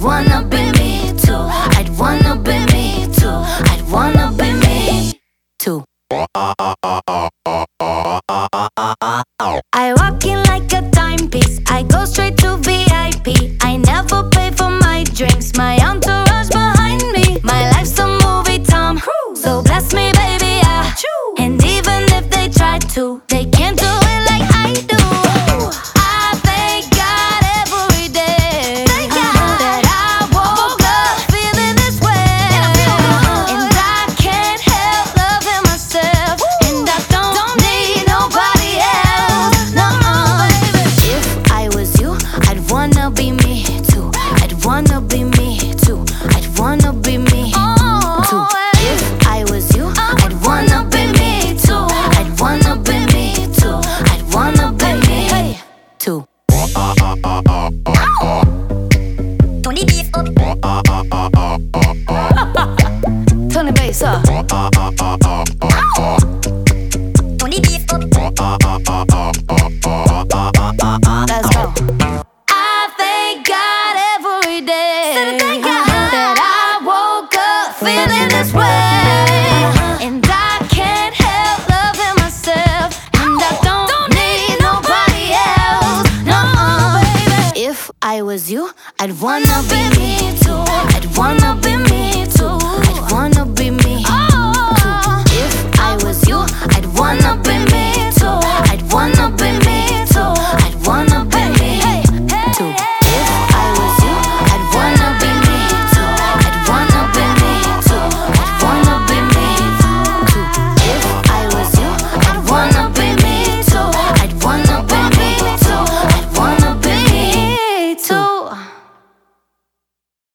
wanna be me too. I'd wanna be me too. I'd wanna be me too. I walk in like a timepiece. I go straight to VIP. I never pay for my drinks. My entourage behind me. My life's a movie, Tom Cruise. So bless me, baby, and even if they try to, they can't do it like I do. I thank God every day that I woke up feeling this way. And I can't help loving myself. And I don't need nobody else. No, baby. If I was you, I'd wanna be me too. I'd wanna be me too. I'd wanna be me too. If I was you, I'd wanna be me too. I'd wanna be me too. I'd wanna be me too. Tony beef up. Turn the bass up. Tony beef up. Let's go. I thank God every day that I woke up feeling this way. And I can't help loving myself. And I don't need nobody else. No, baby. If I was you, I'd wanna be me too. I'd wanna be me too. I'd wanna be me too. If I was you, I'd wanna be